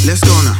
Let's go now.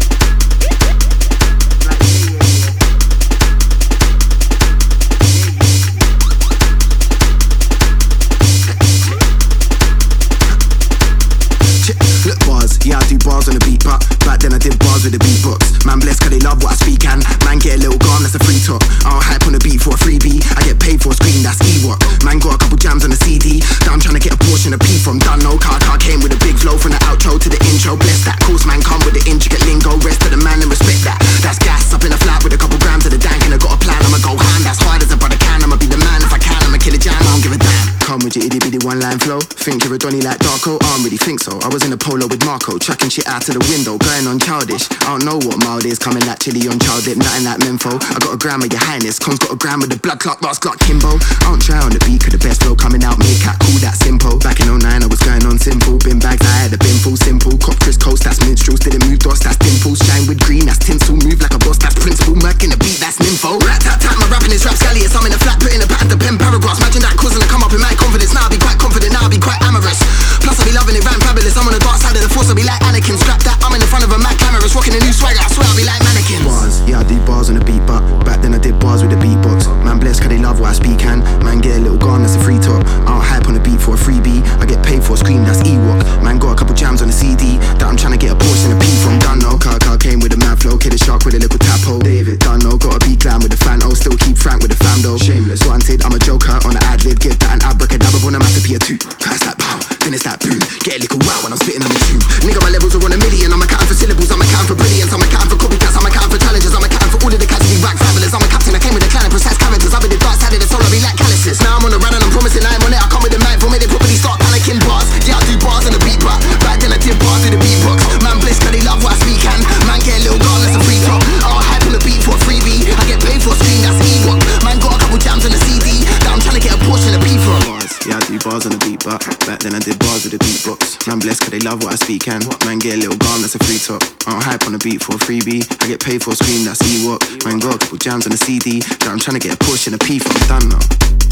Look bars, yeah I do bars on the beat, but back then I did bars with the beatbox. Man blessed cause they love what I speak and man get a little gone, that's a free talk. I don't hype on the beat for a freebie, I get paid for a screen, that's Ewok. Man got a couple jams on the CD that I'm trying to get a portion of P from. Done no car came with a big flow from the outro to the intro. Bless that course man come with the intricate lingo. Rest of the man and respect that. That's gas up in a flat with a couple grams of the dank and I got a plan, I'ma go hand as hard as a brother can. I'ma be the man if I can, I'ma kill a jam, I don't give a damn. Come with your itty bitty one line flow. Think you're a Donny like Darko? I don't really think so. I was in a polo with Marco, chucking shit out to the window, going on childish. I don't know what mild is, coming like chili on child dip, nothing like Menfo. I got a gram of your highness, Con's got a gram of the blood clot, last clock Kimbo. I don't try on the beat, cause the best flow coming out, make cat cool, that simple. Back in 09 I was going on simple, bin bags, I had a bin full simple. Cop Chris Coast, that's minstrels, didn't move dots, that's dimples. Shine with green, that's tinsel, move like a boss, that's principle. Merc in the beat, that's nympho. Rat tat tat, my rapping is rap scallious, I'm in a flat, putting a pattern to pen paragraphs. Imagine that causing to come up in my confidence, now I be quite confident, now I be quite amorous. Plus I be loving it, ran fabulous, I'm on the dark side of the force, I be like Anakin. Strap that, I'm in the front of a Mac glamorous, rocking a new swagger, I swear I be like mannequins. Bars, yeah I do bars on the beat, but back then I did bars with the beatbox. Man blessed cause they love what I speak and man get a little gone, that's a free talk. I don't hype on the beat for a freebie, I get paid for a screen, that's Ewok. Man got a couple jams on the CD that I'm trying to get a portion of P from. Dunno, car came with a mad flow, kid a shark with a little tap hole. David Dunno, gotta be glam with the Fanto, still keep frank with the fam though. Shameless, wanted, I'm a joker on the ad-lib, give that an abracadabra on a masterpiece 2. Pass that pow, then it's that boom, get a little wow when I'm spitting on the tune. Nigga my levels are on a million, I'm accounting for syllables, I'm accounting for brilliance, I'm accounting for copycats, I'm accounting for challenges, I'm accounting for all of the cats who be rack fabulous. I'm a captain, I came with a clan of precise characters, I've been the dark side of the soul, I be like calluses. Now I'm on the run and I'm promising I'm on it, I come with the man for me, they probably start panicking bars. Yeah I do bars on the beat, but back then I did bars with the beatbox. Man bliss cause they love what I speak and man get a little gone, that's a free talk. I don't hype on the beat for a freebie, I get paid for a screen, that's Ewok. Man got a couple jams on the CD that I'm trying to get a portion of P from. Bars, yeah I do bars on the beat, but back then I did bars with the beatbox. Man bless cause they love what I speak and man get a little gone, that's a free talk. I don't hype on the beat for a freebie, I get paid for a screen, that's Ewok. Man got a couple jams on the CD that I'm trying to get a portion of P from. Done now.